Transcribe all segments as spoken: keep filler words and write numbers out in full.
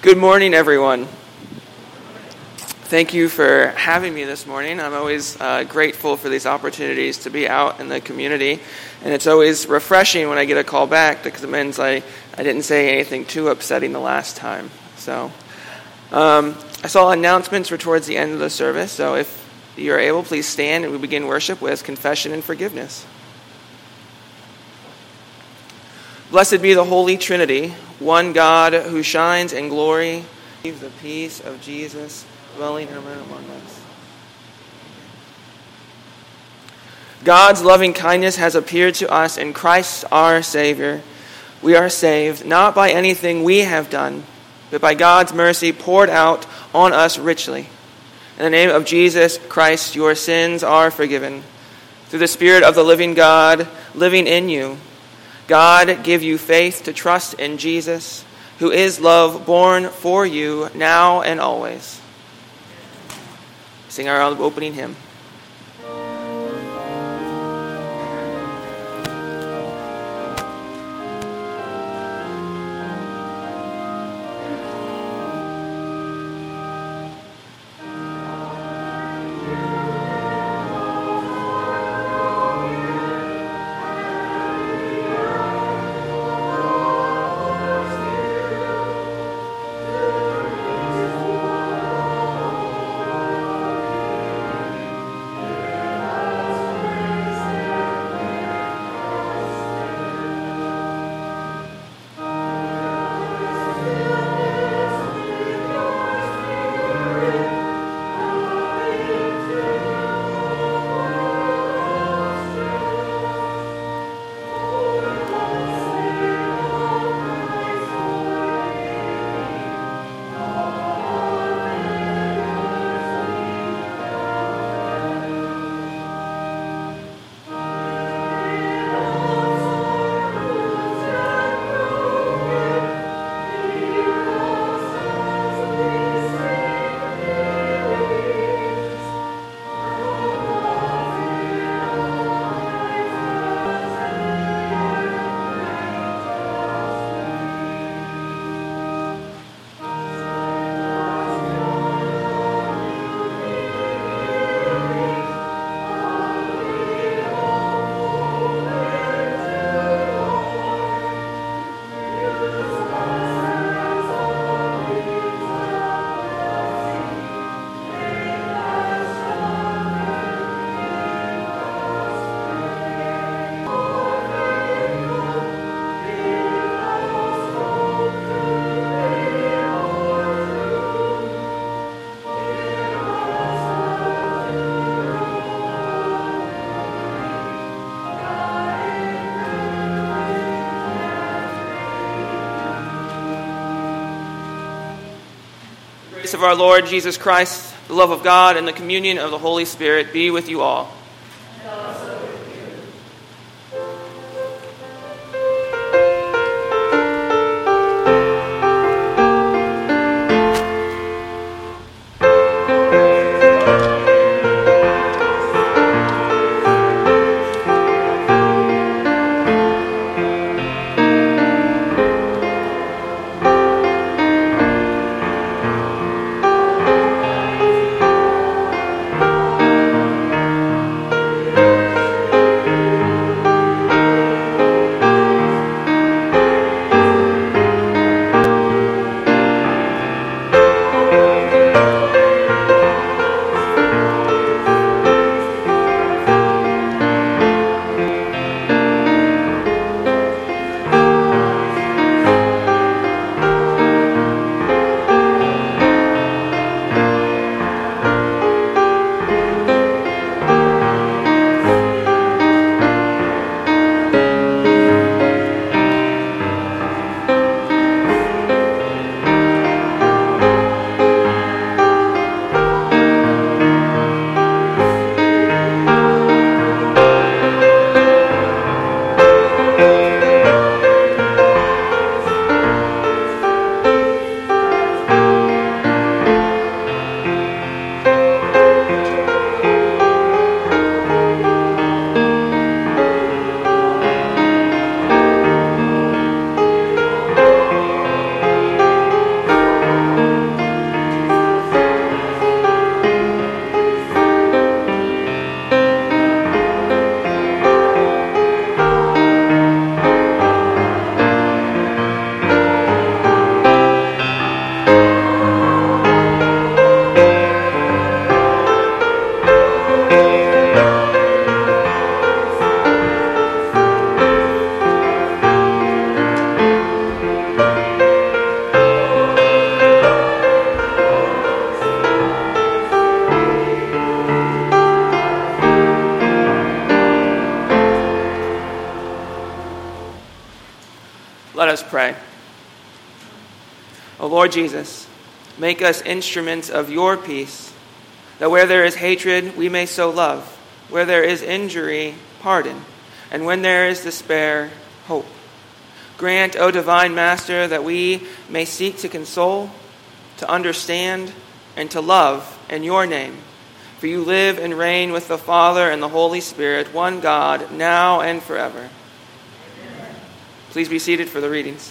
Good morning, everyone. Thank you for having me this morning. I'm always uh, grateful for these opportunities to be out in the community, and it's always refreshing when I get a call back because it means I, I didn't say anything too upsetting the last time. So um, I saw announcements were towards the end of the service, so if you're able, please stand and we begin worship with confession and forgiveness. Blessed be the Holy Trinity, one God who shines in glory, the peace of Jesus dwelling among us. God's loving kindness has appeared to us in Christ our Savior. We are saved not by anything we have done, but by God's mercy poured out on us richly. In the name of Jesus Christ, your sins are forgiven. Through the Spirit of the living God living in you, God give you faith to trust in Jesus, who is love born for you now and always. Sing our opening hymn. Of our Lord Jesus Christ, the love of God, and the communion of the Holy Spirit be with you all. And also with you. Let us pray. O Lord Jesus, make us instruments of your peace, that where there is hatred, we may sow love, where there is injury, pardon, and when there is despair, hope. Grant, O divine Master, that we may seek to console, to understand, and to love in your name. For you live and reign with the Father and the Holy Spirit, one God, now and forever. Amen. Please be seated for the readings.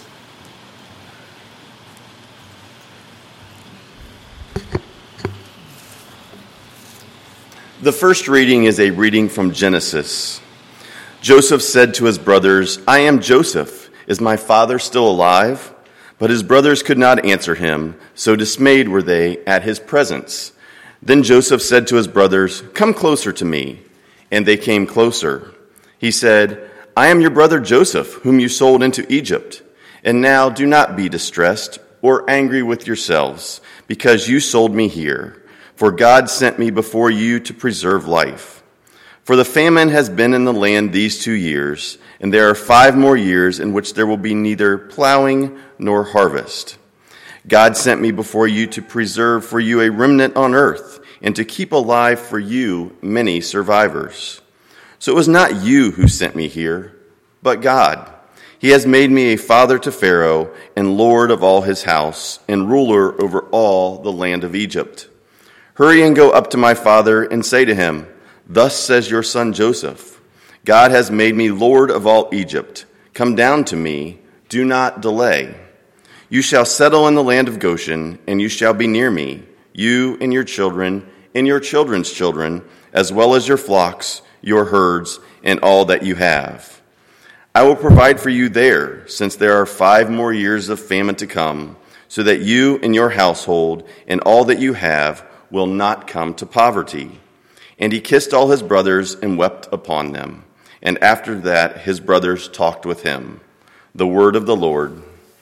The first reading is a reading from Genesis. Joseph said to his brothers, "I am Joseph. Is my father still alive?" But his brothers could not answer him, so dismayed were they at his presence. Then Joseph said to his brothers, "Come closer to me." And they came closer. He said, "I am your brother Joseph, whom you sold into Egypt. And now do not be distressed or angry with yourselves, because you sold me here. For God sent me before you to preserve life. For the famine has been in the land these two years, and there are five more years in which there will be neither plowing nor harvest. God sent me before you to preserve for you a remnant on earth, and to keep alive for you many survivors. So it was not you who sent me here, but God. He has made me a father to Pharaoh, and lord of all his house, and ruler over all the land of Egypt. Hurry and go up to my father and say to him, 'Thus says your son Joseph, God has made me lord of all Egypt. Come down to me, do not delay. You shall settle in the land of Goshen, and you shall be near me, you and your children and your children's children, as well as your flocks, your herds, and all that you have. I will provide for you there, since there are five more years of famine to come, so that you and your household and all that you have will not come to poverty.' And he kissed all his brothers and wept upon them. And after that his brothers talked with him." The word of the Lord.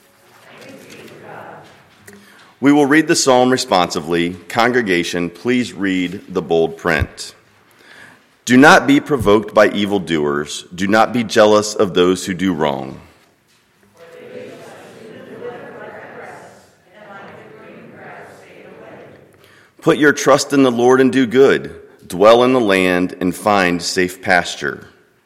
We will read the psalm responsively. Congregation, please read the bold print. Do not be provoked by evildoers. Do not be jealous of those who do wrong. Put your trust in the Lord and do good. Dwell in the land and find safe pasture.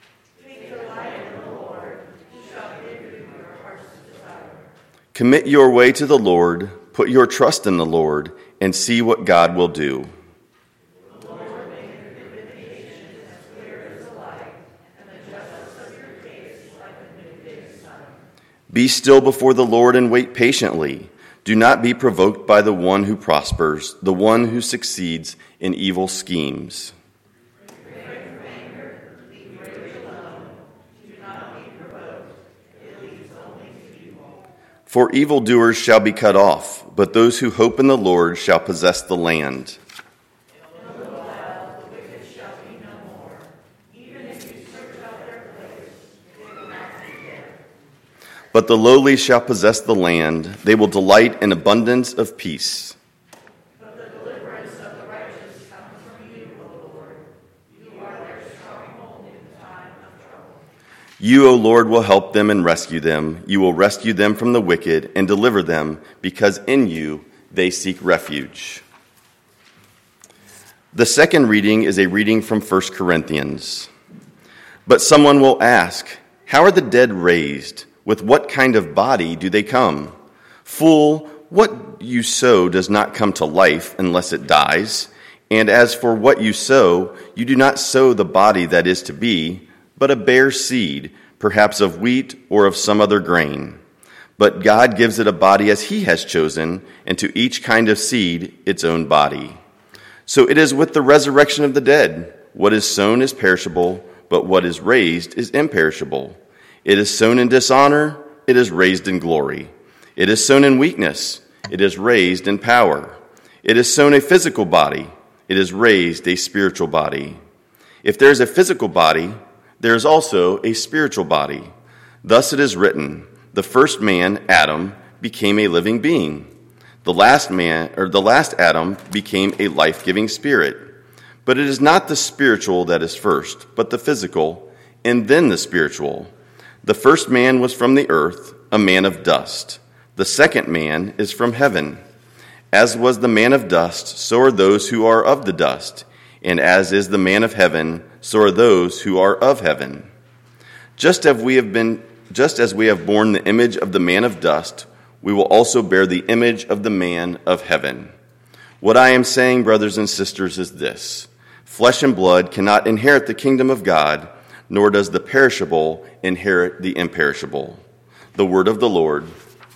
Commit your way to the Lord. Put your trust in the Lord and see what God will do. The Lord make your vindication as clear as the light, and the justice of your case like the noonday sun. Be still before the Lord and wait patiently. Do not be provoked by the one who prospers, the one who succeeds in evil schemes. Refrain from anger, leave rage alone. Do not be provoked, it leads only to evil. For evildoers shall be cut off, but those who hope in the Lord shall possess the land. In a little while the wicked shall be no more. Even if you search out their place, they will not be there. But the lowly shall possess the land. They will delight in abundance of peace. But the deliverance of the righteous comes from you, O Lord. You are their stronghold in the time of trouble. You, O Lord, will help them and rescue them. You will rescue them from the wicked and deliver them, because in you they seek refuge. The second reading is a reading from First Corinthians. But someone will ask, how are the dead raised? With what kind of body do they come? Fool, what you sow does not come to life unless it dies. And as for what you sow, you do not sow the body that is to be, but a bare seed, perhaps of wheat or of some other grain. But God gives it a body as he has chosen, and to each kind of seed its own body. So it is with the resurrection of the dead. What is sown is perishable, but what is raised is imperishable. It is sown in dishonor, it is raised in glory. It is sown in weakness, it is raised in power. It is sown a physical body, it is raised a spiritual body. If there is a physical body, there is also a spiritual body. Thus it is written, the first man, Adam, became a living being. The last man, or the last Adam, became a life-giving spirit. But it is not the spiritual that is first, but the physical, and then the spiritual. The first man was from the earth, a man of dust. The second man is from heaven. As was the man of dust, so are those who are of the dust. And as is the man of heaven, so are those who are of heaven. Just as we have been, just as we have borne the image of the man of dust, we will also bear the image of the man of heaven. What I am saying, brothers and sisters, is this: flesh and blood cannot inherit the kingdom of God, nor does the perishable inherit the imperishable. The word of the Lord.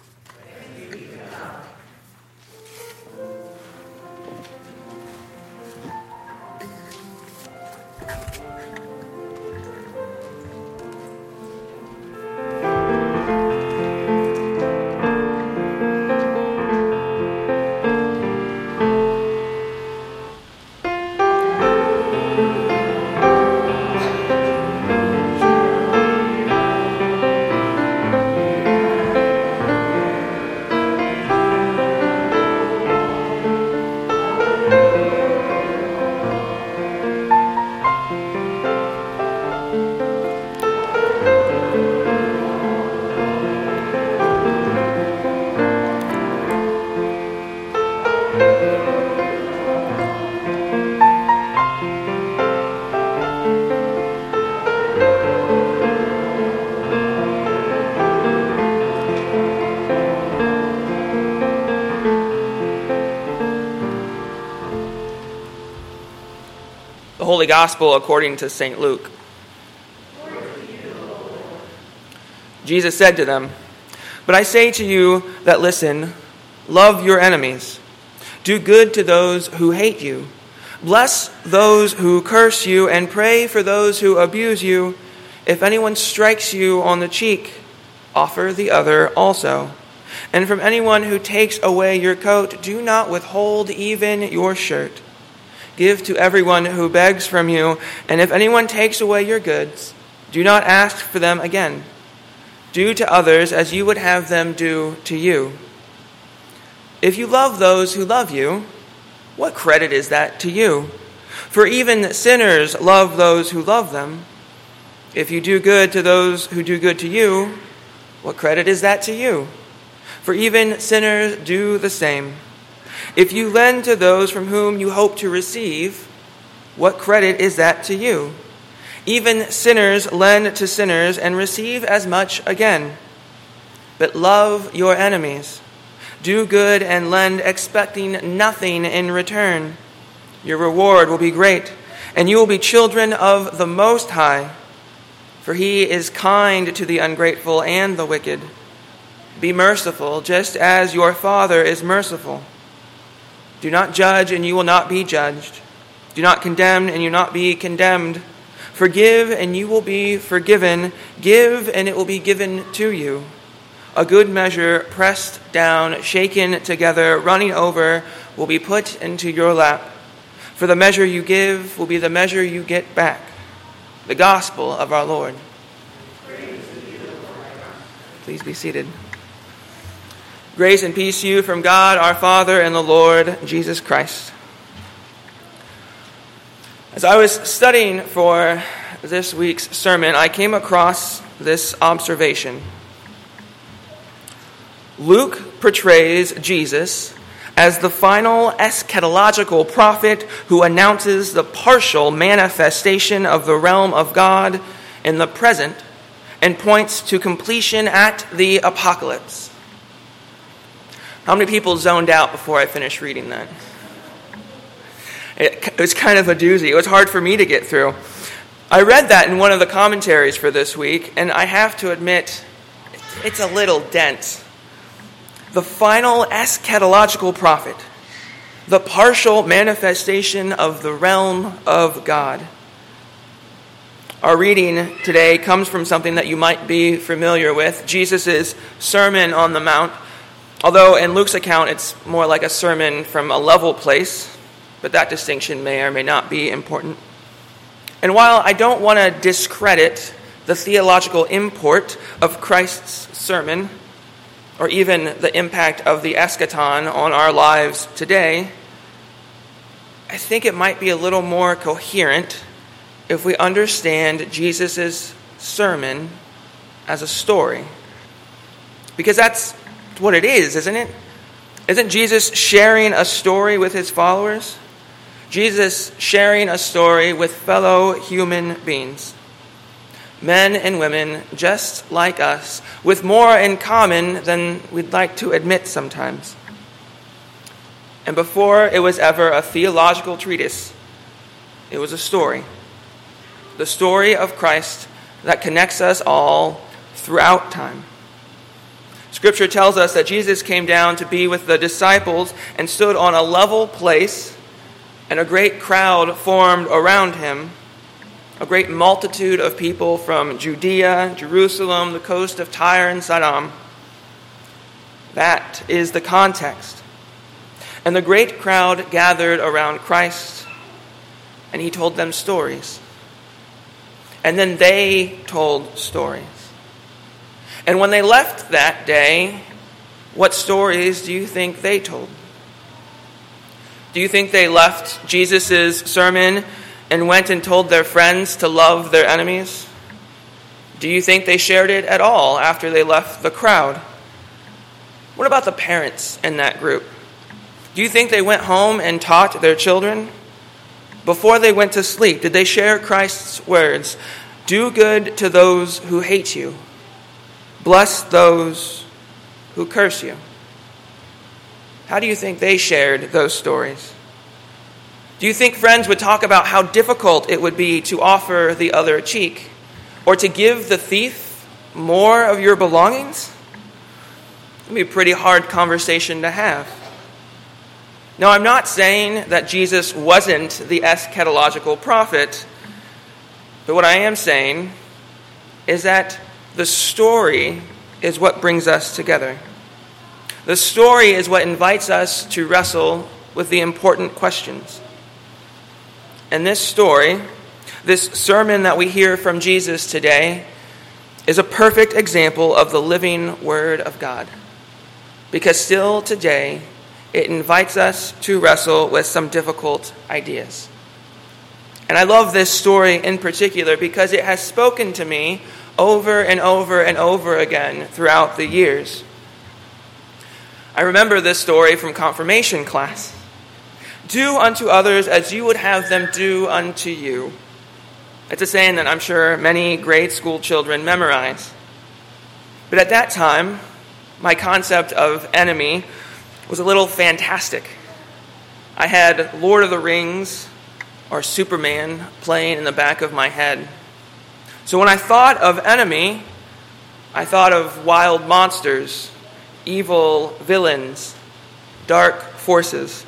Holy Gospel according to Saint Luke. Jesus said to them, "But I say to you that listen, love your enemies, do good to those who hate you, bless those who curse you, and pray for those who abuse you. If anyone strikes you on the cheek, offer the other also. And from anyone who takes away your coat, do not withhold even your shirt. Give to everyone who begs from you, and if anyone takes away your goods, do not ask for them again. Do to others as you would have them do to you. If you love those who love you, what credit is that to you? For even sinners love those who love them. If you do good to those who do good to you, what credit is that to you? For even sinners do the same. If you lend to those from whom you hope to receive, what credit is that to you? Even sinners lend to sinners and receive as much again. But love your enemies. Do good and lend, expecting nothing in return. Your reward will be great, and you will be children of the Most High, for he is kind to the ungrateful and the wicked. Be merciful, just as your Father is merciful. Do not judge, and you will not be judged. Do not condemn, and you will not be condemned. Forgive, and you will be forgiven. Give, and it will be given to you. A good measure, pressed down, shaken together, running over, will be put into your lap. For the measure you give will be the measure you get back." The Gospel of our Lord. Please be seated. Grace and peace to you from God our Father and the Lord Jesus Christ. As I was studying for this week's sermon, I came across this observation. Luke portrays Jesus as the final eschatological prophet who announces the partial manifestation of the realm of God in the present and points to completion at the apocalypse. How many people zoned out before I finished reading that? It, it was kind of a doozy. It was hard for me to get through. I read that in one of the commentaries for this week, and I have to admit, it's a little dense. The final eschatological prophet, the partial manifestation of the realm of God. Our reading today comes from something that you might be familiar with, Jesus' Sermon on the Mount. Although in Luke's account, it's more like a sermon from a level place, but that distinction may or may not be important. And while I don't want to discredit the theological import of Christ's sermon, or even the impact of the eschaton on our lives today, I think it might be a little more coherent if we understand Jesus' sermon as a story. Because that's what it is, isn't it? Isn't Jesus sharing a story with his followers? Jesus sharing a story with fellow human beings. Men and women just like us, with more in common than we'd like to admit sometimes. And before it was ever a theological treatise, it was a story. The story of Christ that connects us all throughout time. Scripture tells us that Jesus came down to be with the disciples and stood on a level place, and a great crowd formed around him, a great multitude of people from Judea, Jerusalem, the coast of Tyre and Sidon. That is the context. And the great crowd gathered around Christ, and he told them stories. And then they told stories. And when they left that day, what stories do you think they told? Do you think they left Jesus' sermon and went and told their friends to love their enemies? Do you think they shared it at all after they left the crowd? What about the parents in that group? Do you think they went home and taught their children? Before they went to sleep, did they share Christ's words? Do good to those who hate you. Bless those who curse you. How do you think they shared those stories? Do you think friends would talk about how difficult it would be to offer the other cheek, or to give the thief more of your belongings? It would be a pretty hard conversation to have. Now, I'm not saying that Jesus wasn't the eschatological prophet, but what I am saying is that the story is what brings us together. The story is what invites us to wrestle with the important questions. And this story, this sermon that we hear from Jesus today, is a perfect example of the living Word of God. Because still today, it invites us to wrestle with some difficult ideas. And I love this story in particular because it has spoken to me over and over and over again throughout the years. I remember this story from confirmation class. Do unto others as you would have them do unto you. It's a saying that I'm sure many grade school children memorize. But at that time, my concept of enemy was a little fantastic. I had Lord of the Rings or Superman playing in the back of my head. So when I thought of enemy, I thought of wild monsters, evil villains, dark forces.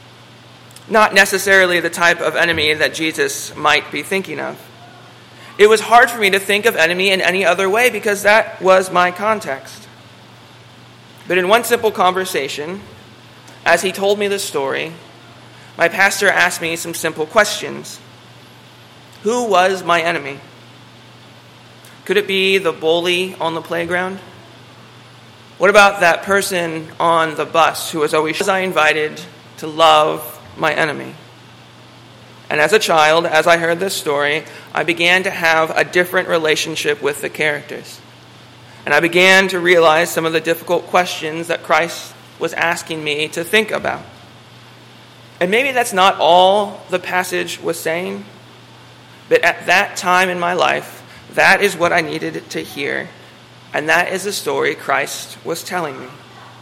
Not necessarily the type of enemy that Jesus might be thinking of. It was hard for me to think of enemy in any other way because that was my context. But in one simple conversation, as he told me the story, my pastor asked me some simple questions. Who was my enemy? Could it be the bully on the playground? What about that person on the bus who was always was I invited to love my enemy? And as a child, as I heard this story, I began to have a different relationship with the characters. And I began to realize some of the difficult questions that Christ was asking me to think about. And maybe that's not all the passage was saying, but at that time in my life, that is what I needed to hear. And that is the story Christ was telling me.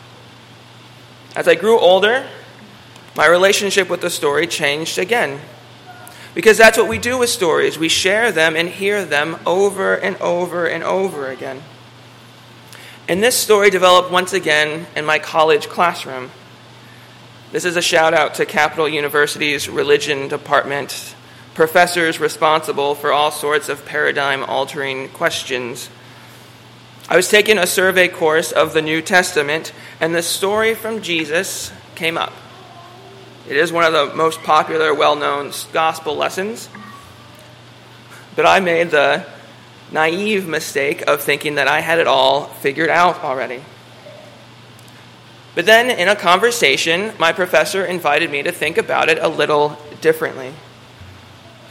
As I grew older, my relationship with the story changed again. Because that's what we do with stories. We share them and hear them over and over and over again. And this story developed once again in my college classroom. This is a shout out to Capital University's religion department, professors responsible for all sorts of paradigm-altering questions. I was taking a survey course of the New Testament, and the story from Jesus came up. It is one of the most popular, well-known gospel lessons. But I made the naive mistake of thinking that I had it all figured out already. But then in a conversation, my professor invited me to think about it a little differently.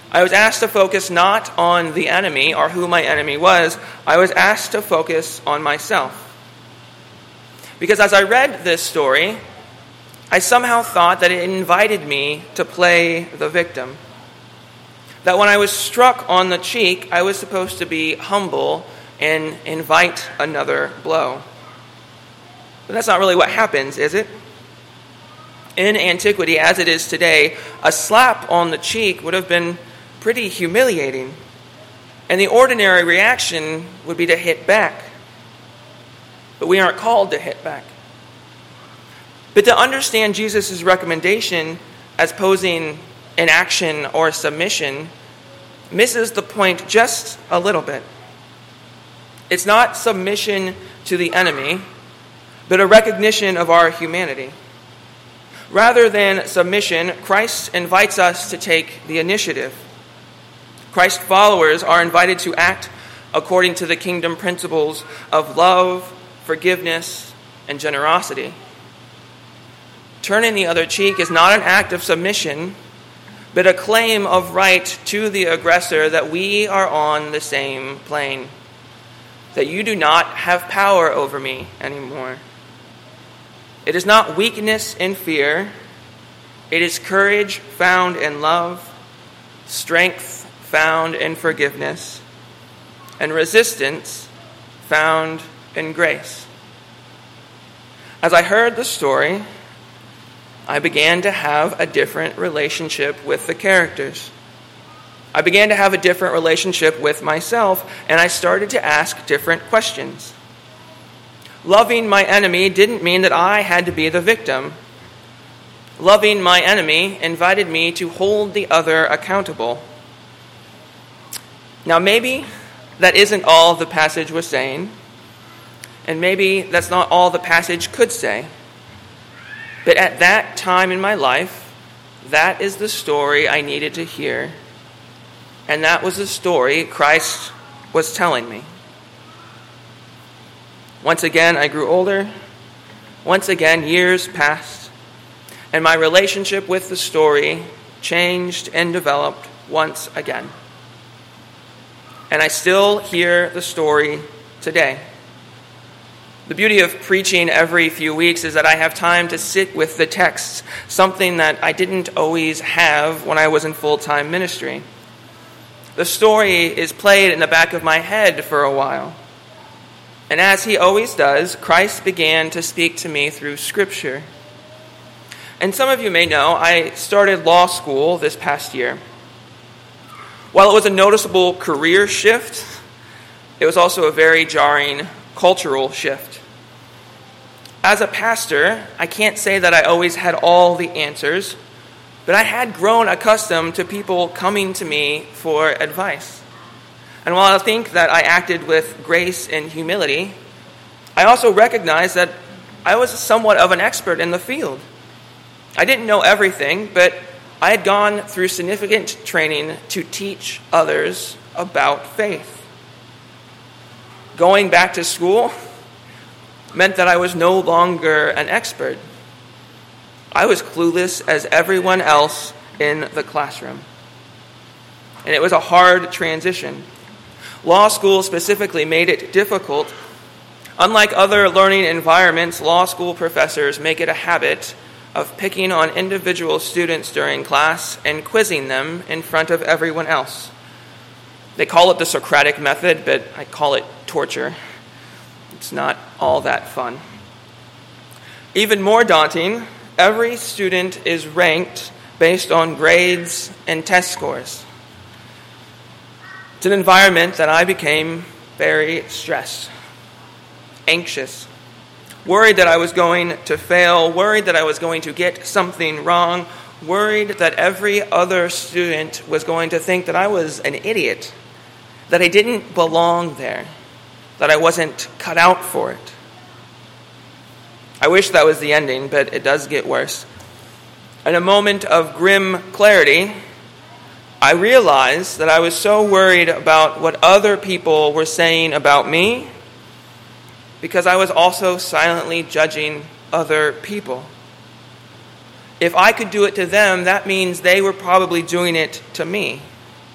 I was asked to focus not on the enemy or who my enemy was. I was asked to focus on myself. Because as I read this story, I somehow thought that it invited me to play the victim. That when I was struck on the cheek, I was supposed to be humble and invite another blow. But that's not really what happens, is it? In antiquity, as it is today, a slap on the cheek would have been pretty humiliating. And the ordinary reaction would be to hit back. But we aren't called to hit back. But to understand Jesus' recommendation as posing an action or submission misses the point just a little bit. It's not submission to the enemy, but a recognition of our humanity. Rather than submission, Christ invites us to take the initiative. Christ followers are invited to act according to the kingdom principles of love, forgiveness, and generosity. Turning the other cheek is not an act of submission, but a claim of right to the aggressor that we are on the same plane, that you do not have power over me anymore. It is not weakness and fear. It is courage found in love, strength found in forgiveness, and resistance found in grace. As I heard the story, I began to have a different relationship with the characters. I began to have a different relationship with myself, and I started to ask different questions. Loving my enemy didn't mean that I had to be the victim. Loving my enemy invited me to hold the other accountable. Now, maybe that isn't all the passage was saying, and maybe that's not all the passage could say. But at that time in my life, that is the story I needed to hear, and that was the story Christ was telling me. Once again, I grew older. Once again, years passed, and my relationship with the story changed and developed once again. And I still hear the story today. The beauty of preaching every few weeks is that I have time to sit with the texts, something that I didn't always have when I was in full-time ministry. The story is played in the back of my head for a while. And as he always does, Christ began to speak to me through Scripture. And some of you may know, I started law school this past year. While it was a noticeable career shift, it was also a very jarring cultural shift. As a pastor, I can't say that I always had all the answers, but I had grown accustomed to people coming to me for advice. And while I think that I acted with grace and humility, I also recognized that I was somewhat of an expert in the field. I didn't know everything, but I had gone through significant training to teach others about faith. Going back to school meant that I was no longer an expert. I was clueless as everyone else in the classroom. And it was a hard transition. Law school specifically made it difficult. Unlike other learning environments, law school professors make it a habit of picking on individual students during class and quizzing them in front of everyone else. They call it the Socratic method, but I call it torture. It's not all that fun. Even more daunting, every student is ranked based on grades and test scores. It's an environment that I became very stressed, anxious, worried that I was going to fail, worried that I was going to get something wrong, worried that every other student was going to think that I was an idiot, that I didn't belong there, that I wasn't cut out for it. I wish that was the ending, but it does get worse. In a moment of grim clarity, I realized that I was so worried about what other people were saying about me because I was also silently judging other people. If I could do it to them, that means they were probably doing it to me.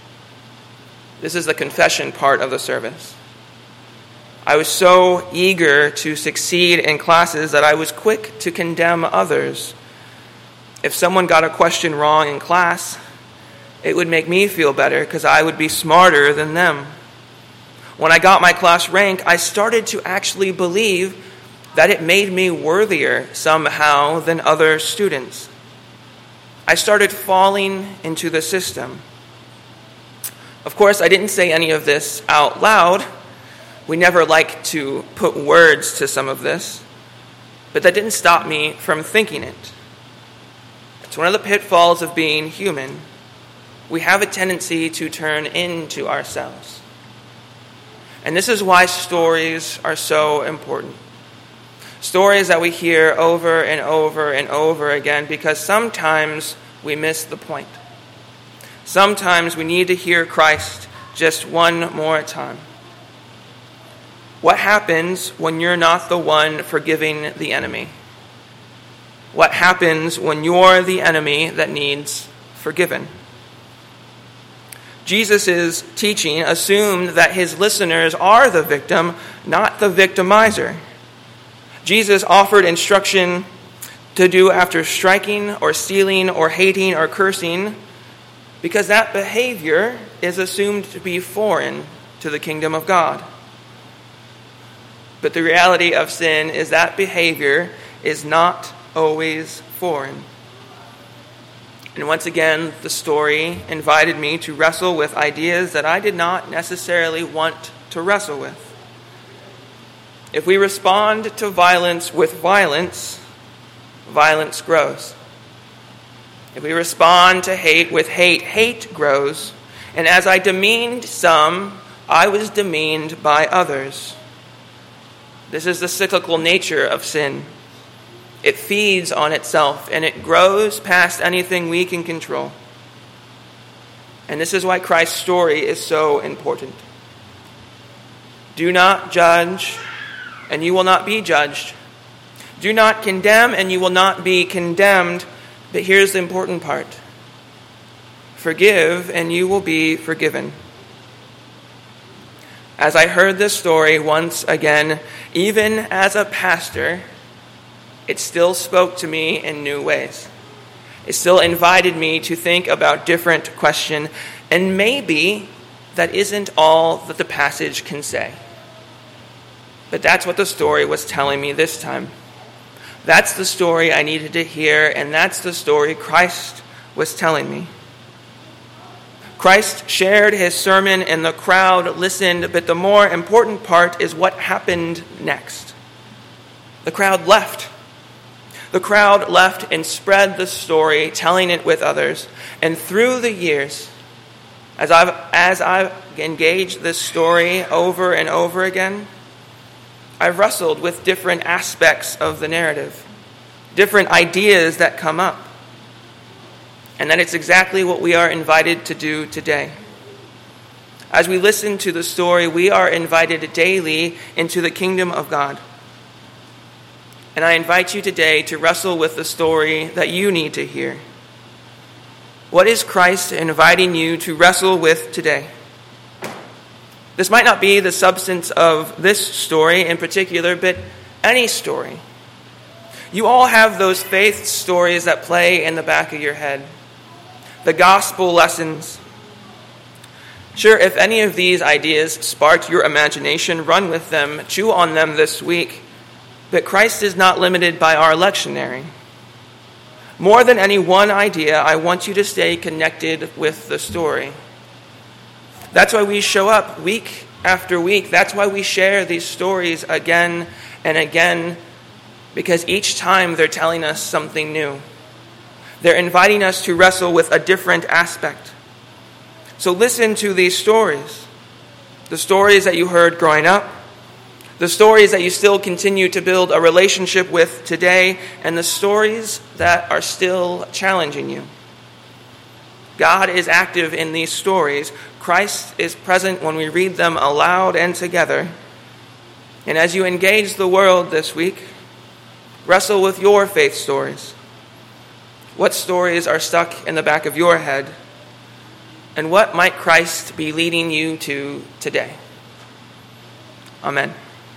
This is the confession part of the service. I was so eager to succeed in classes that I was quick to condemn others. If someone got a question wrong in class, it would make me feel better because I would be smarter than them. When I got my class rank, I started to actually believe that it made me worthier somehow than other students. I started falling into the system. Of course, I didn't say any of this out loud. We never like to put words to some of this, but that didn't stop me from thinking it. It's one of the pitfalls of being human. We have a tendency to turn into ourselves. And this is why stories are so important. Stories that we hear over and over and over again, because sometimes we miss the point. Sometimes we need to hear Christ just one more time. What happens when you're not the one forgiving the enemy? What happens when you're the enemy that needs forgiven? Jesus' teaching assumed that his listeners are the victim, not the victimizer. Jesus offered instruction to do after striking or stealing or hating or cursing, because that behavior is assumed to be foreign to the kingdom of God. But the reality of sin is that behavior is not always foreign. And once again, the story invited me to wrestle with ideas that I did not necessarily want to wrestle with. If we respond to violence with violence, violence grows. If we respond to hate with hate, hate grows. And as I demeaned some, I was demeaned by others. This is the cyclical nature of sin. It feeds on itself, and it grows past anything we can control. And this is why Christ's story is so important. Do not judge, and you will not be judged. Do not condemn, and you will not be condemned. But here's the important part. Forgive, and you will be forgiven. As I heard this story once again, even as a pastor, it still spoke to me in new ways. It still invited me to think about different questions, and maybe that isn't all that the passage can say. But that's what the story was telling me this time. That's the story I needed to hear, and that's the story Christ was telling me. Christ shared his sermon, and the crowd listened, but the more important part is what happened next. The crowd left. The crowd left and spread the story, telling it with others. And through the years, as I've, as I've engaged this story over and over again, I've wrestled with different aspects of the narrative, different ideas that come up. And that it's exactly what we are invited to do today. As we listen to the story, we are invited daily into the kingdom of God. And I invite you today to wrestle with the story that you need to hear. What is Christ inviting you to wrestle with today? This might not be the substance of this story in particular, but any story. You all have those faith stories that play in the back of your head. The gospel lessons. Sure, if any of these ideas sparked your imagination, run with them, chew on them this week. But Christ is not limited by our lectionary. More than any one idea, I want you to stay connected with the story. That's why we show up week after week. That's why we share these stories again and again, because each time they're telling us something new. They're inviting us to wrestle with a different aspect. So listen to these stories. The stories that you heard growing up, the stories that you still continue to build a relationship with today, and the stories that are still challenging you. God is active in these stories. Christ is present when we read them aloud and together. And as you engage the world this week, wrestle with your faith stories. What stories are stuck in the back of your head? And what might Christ be leading you to today? Amen.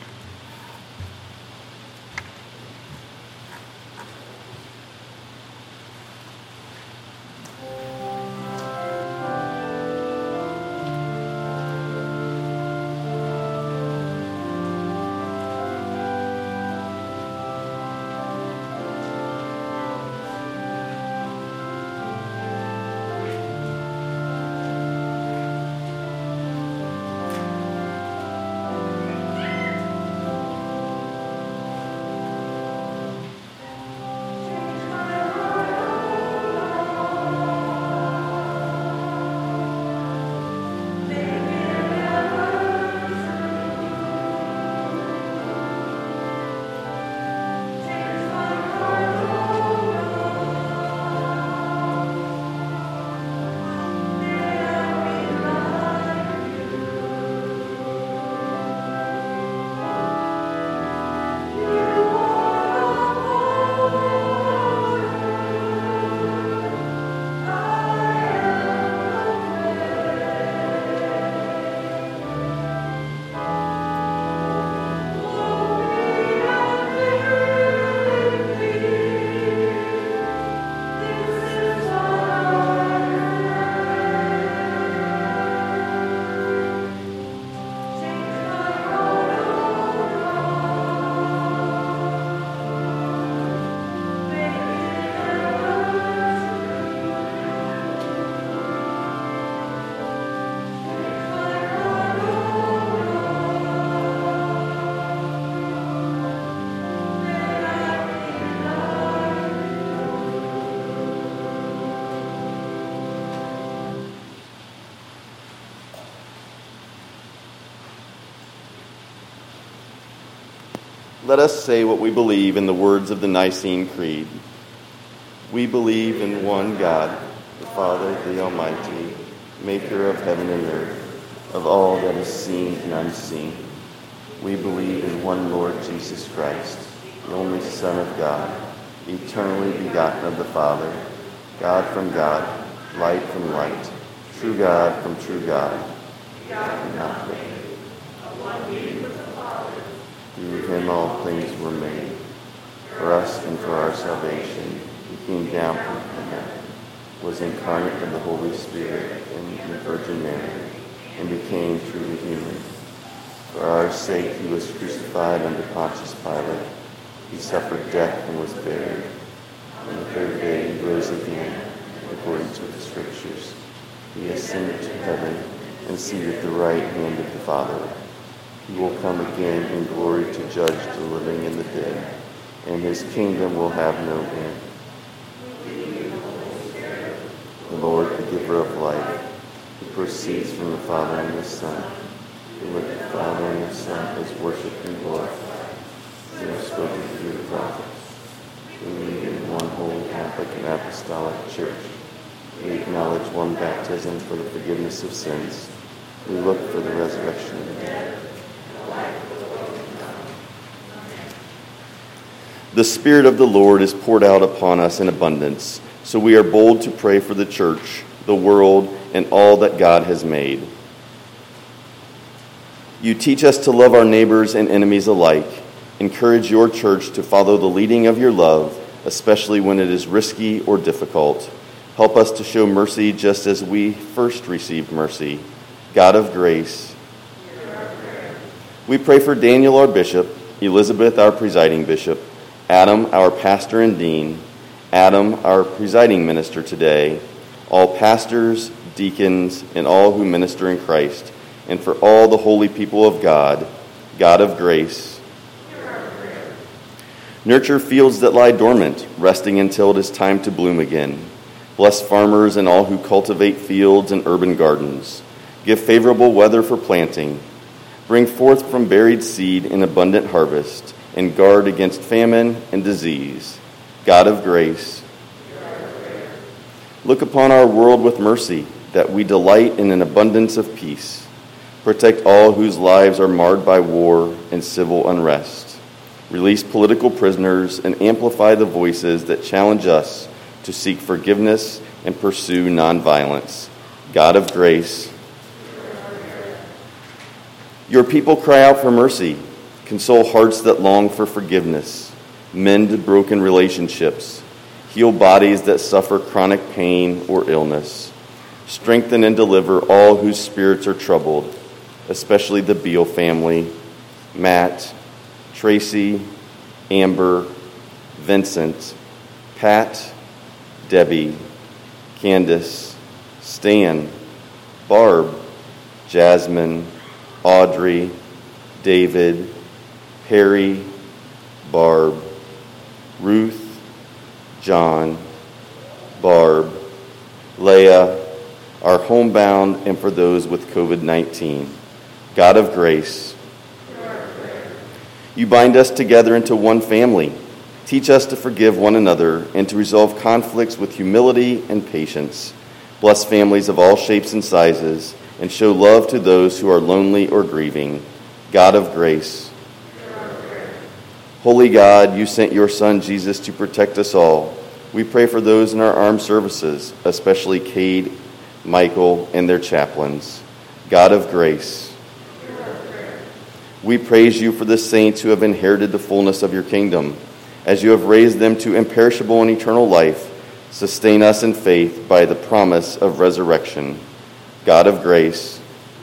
Let us say what we believe in the words of the Nicene Creed. We believe in one God, the Father, the Almighty, maker of heaven and earth, of all that is seen and unseen. We believe in one Lord Jesus Christ, the only Son of God, eternally begotten of the Father, God from God, light from light, true God from true God, God not made. Through him all things were made. For us and for our salvation, he came down from heaven, was incarnate of the Holy Spirit and the Virgin Mary, and became truly human. For our sake he was crucified under Pontius Pilate. He suffered death and was buried. On the third day he rose again, according to the Scriptures. He ascended to heaven and seated at the right hand of the Father. He will come again in glory to judge the living and the dead, and his kingdom will have no end. The Lord, the giver of life, who proceeds from the Father and the Son, who with the Father and the Son is worshipped and glorified, who has spoken through the prophets. We believe in one holy Catholic and Apostolic Church. We acknowledge one baptism for the forgiveness of sins. We look for the resurrection of the dead. The Spirit of the Lord is poured out upon us in abundance, so we are bold to pray for the church, the world, and all that God has made. You teach us to love our neighbors and enemies alike. Encourage your church to follow the leading of your love, especially when it is risky or difficult. Help us to show mercy just as we first received mercy. God of grace, we pray for Daniel, our bishop, Elizabeth, our presiding bishop, Adam, our pastor and dean, Adam, our presiding minister today, all pastors, deacons, and all who minister in Christ, and for all the holy people of God, God of grace. Nurture fields that lie dormant, resting until it is time to bloom again. Bless farmers and all who cultivate fields and urban gardens. Give favorable weather for planting. Bring forth from buried seed an abundant harvest, and guard against famine and disease. God of grace, look upon our world with mercy, that we delight in an abundance of peace. Protect all whose lives are marred by war and civil unrest. Release political prisoners and amplify the voices that challenge us to seek forgiveness and pursue nonviolence. God of grace. Your people cry out for mercy. Console hearts that long for forgiveness. Mend broken relationships. Heal bodies that suffer chronic pain or illness. Strengthen and deliver all whose spirits are troubled, especially the Beal family, Matt, Tracy, Amber, Vincent, Pat, Debbie, Candace, Stan, Barb, Jasmine, Audrey, David, Harry, Barb, Ruth, John, Barb, Leah, our homebound, and for those with covid nineteen. God of grace, you bind us together into one family. Teach us to forgive one another and to resolve conflicts with humility and patience. Bless families of all shapes and sizes and show love to those who are lonely or grieving. God of grace. Holy God, you sent your Son Jesus to protect us all. We pray for those in our armed services, especially Cade, Michael, and their chaplains. God of grace. We praise you for the saints who have inherited the fullness of your kingdom. As you have raised them to imperishable and eternal life, sustain us in faith by the promise of resurrection. God of grace.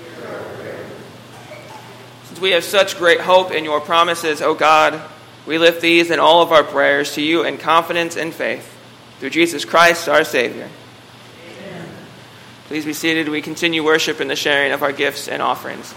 Since we have such great hope in your promises, O God, we lift these and all of our prayers to you in confidence and faith. Through Jesus Christ, our Savior. Amen. Please be seated. We continue worship in the sharing of our gifts and offerings.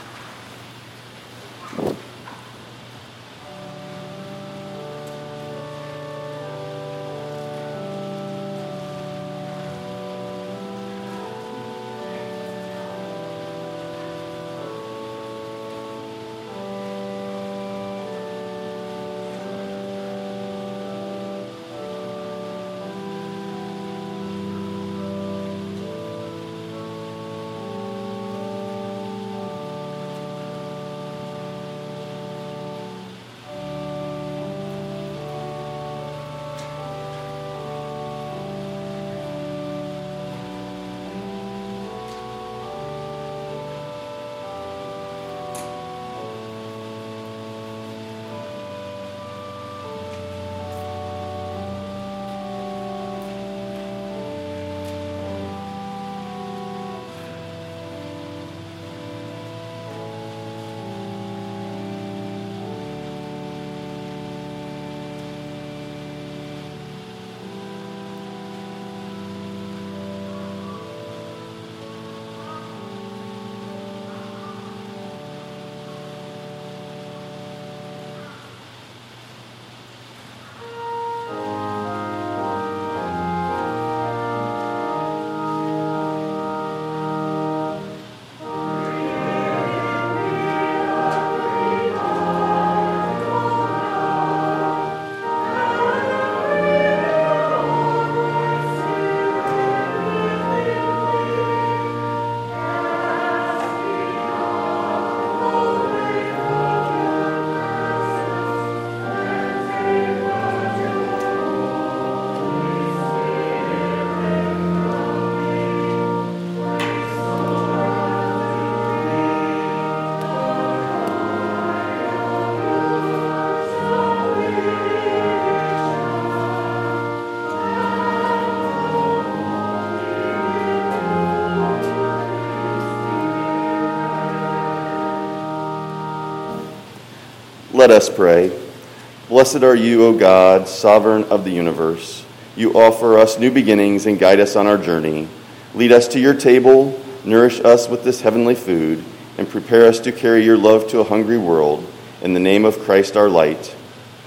Let us pray. Blessed are you, O God, sovereign of the universe. You offer us new beginnings and guide us on our journey. Lead us to your table, nourish us with this heavenly food, and prepare us to carry your love to a hungry world. In the name of Christ our light.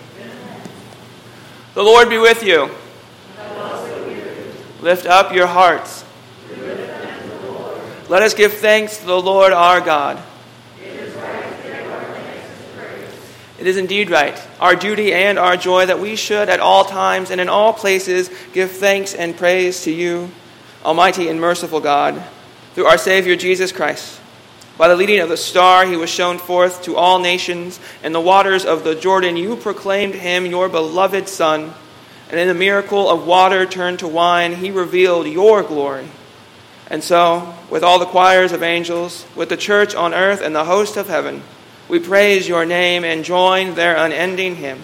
The Lord be with you. And also with you. Lift up your hearts. We lift them to the Lord. Let us give thanks to the Lord our God. It is right to give our thanks and praise. It is indeed right, our duty and our joy, that we should at all times and in all places give thanks and praise to you, Almighty and merciful God, through our Savior Jesus Christ. By the leading of the star, he was shown forth to all nations. In the waters of the Jordan, you proclaimed him your beloved Son. And in the miracle of water turned to wine, he revealed your glory. And so, with all the choirs of angels, with the church on earth and the host of heaven, we praise your name and join their unending hymn.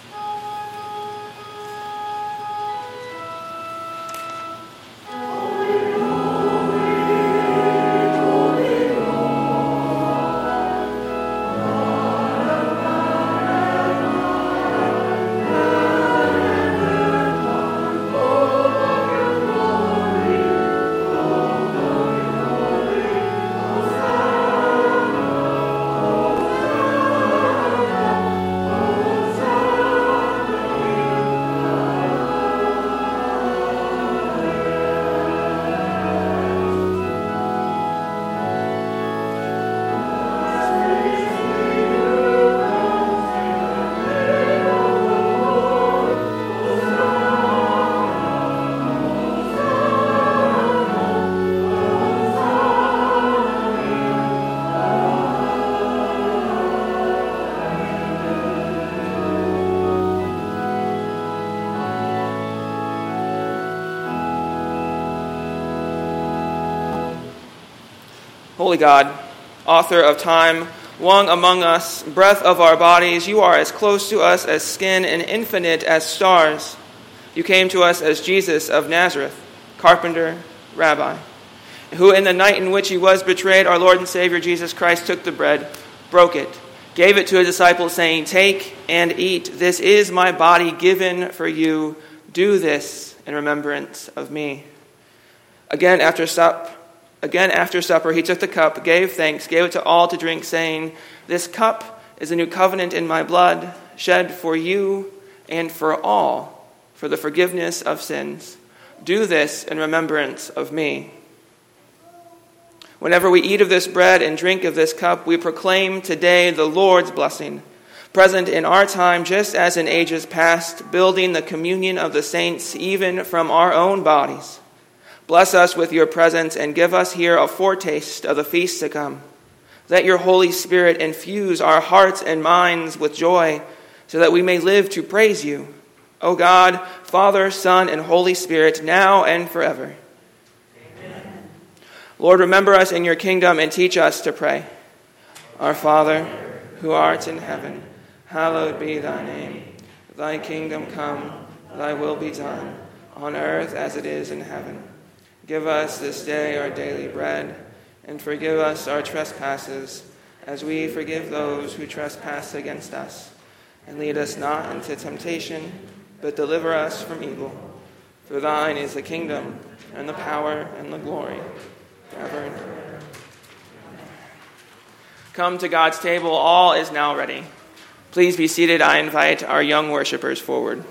Holy God, author of time, one among us, breath of our bodies, you are as close to us as skin and infinite as stars. You came to us as Jesus of Nazareth, carpenter, rabbi, who in the night in which he was betrayed, our Lord and Savior Jesus Christ took the bread, broke it, gave it to his disciples, saying, "Take and eat. This is my body given for you. Do this in remembrance of me." Again after sup, again after supper, he took the cup, gave thanks, gave it to all to drink, saying, "This cup is a new covenant in my blood, shed for you and for all, for the forgiveness of sins. Do this in remembrance of me." Whenever we eat of this bread and drink of this cup, we proclaim today the Lord's blessing, present in our time just as in ages past, building the communion of the saints even from our own bodies. Bless us with your presence and give us here a foretaste of the feast to come. Let your Holy Spirit infuse our hearts and minds with joy so that we may live to praise you, O God, Father, Son, and Holy Spirit, now and forever. Amen. Lord, remember us in your kingdom and teach us to pray. Our Father, who art in heaven, hallowed be thy name. Thy kingdom come, thy will be done, on earth as it is in heaven. Give us this day our daily bread, and forgive us our trespasses, as we forgive those who trespass against us. And lead us not into temptation, but deliver us from evil. For thine is the kingdom, and the power, and the glory, forever and ever. Come to God's table. All is now ready. Please be seated. I invite our young worshipers forward.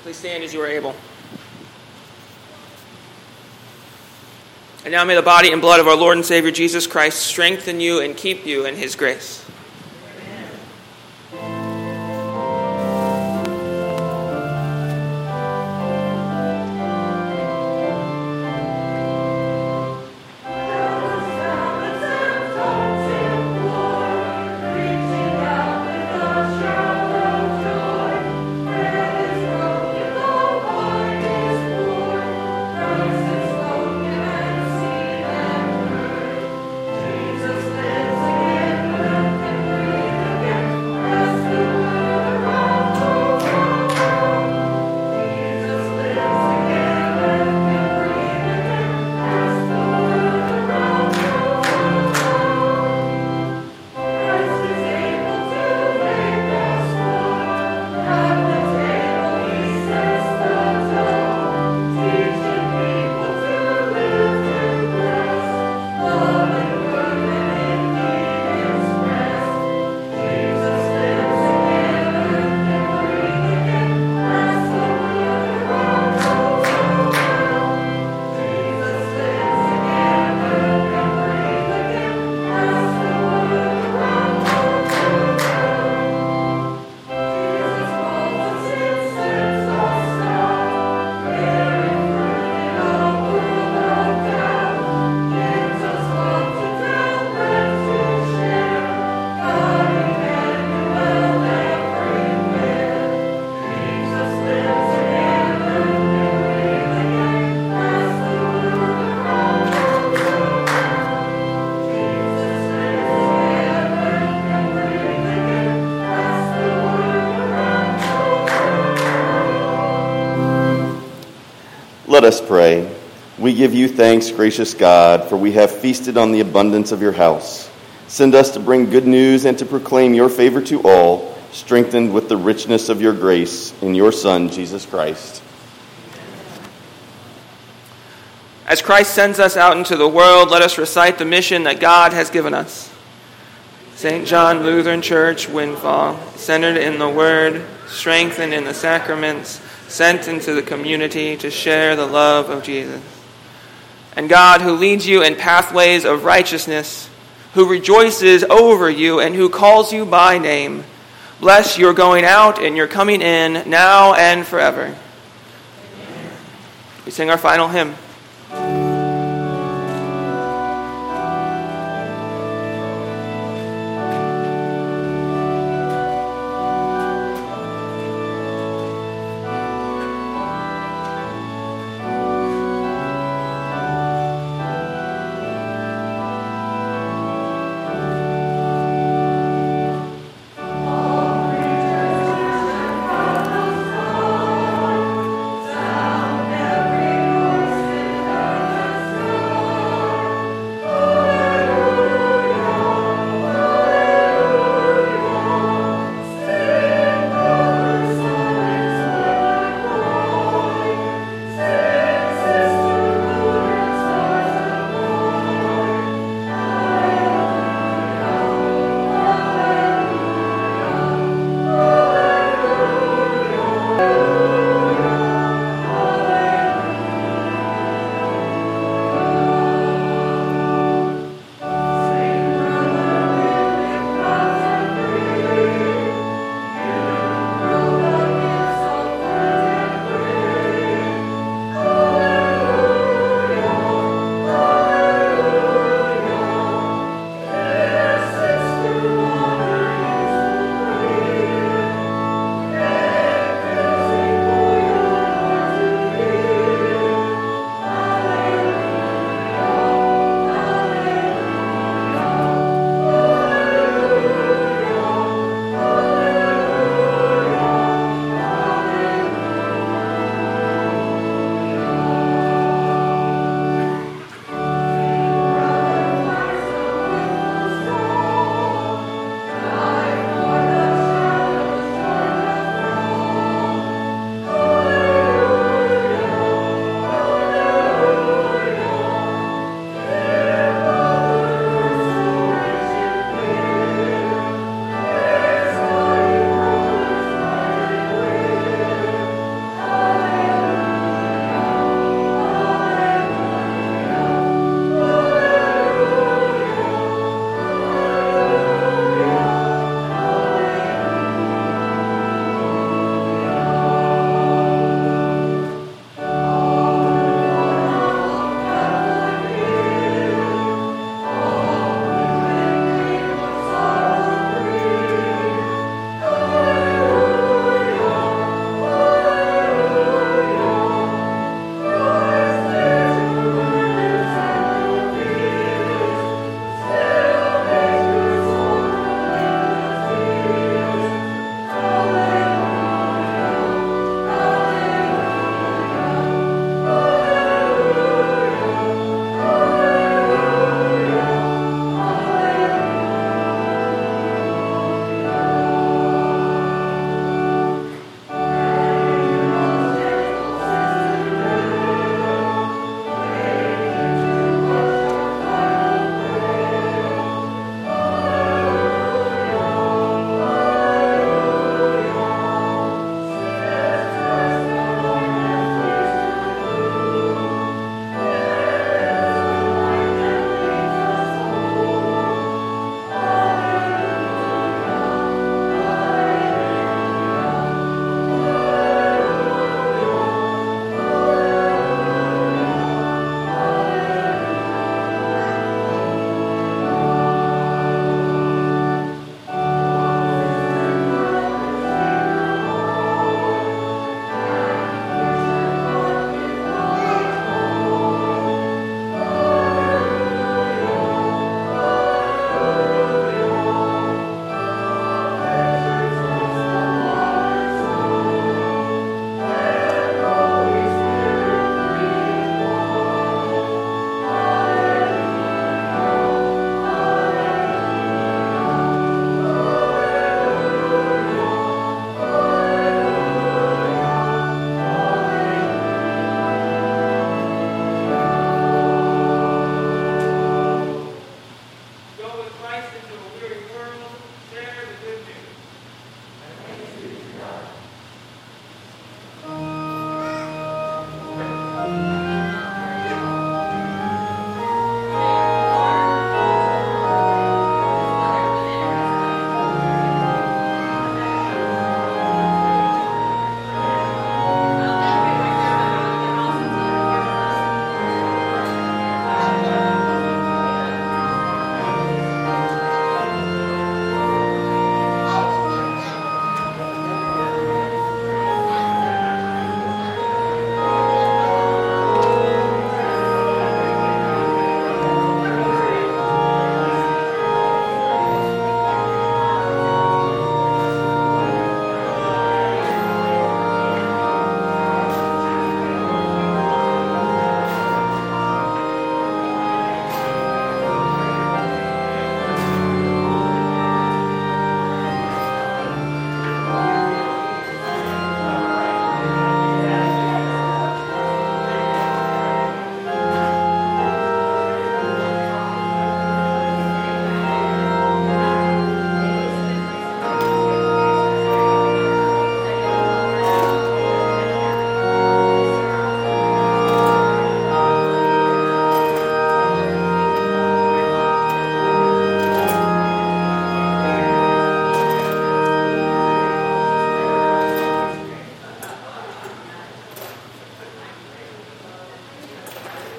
Please stand as you are able. And now may the body and blood of our Lord and Savior Jesus Christ strengthen you and keep you in his grace. Let us pray. We give you thanks, gracious God, for we have feasted on the abundance of your house. Send us to bring good news and to proclaim your favor to all, strengthened with the richness of your grace in your Son, Jesus Christ. As Christ sends us out into the world, let us recite the mission that God has given us. Saint John Lutheran Church, Windfall, centered in the Word, strengthened in the sacraments, sent into the community to share the love of Jesus. And God, who leads you in pathways of righteousness, who rejoices over you and who calls you by name, bless your going out and your coming in, now and forever. Amen. We sing our final hymn.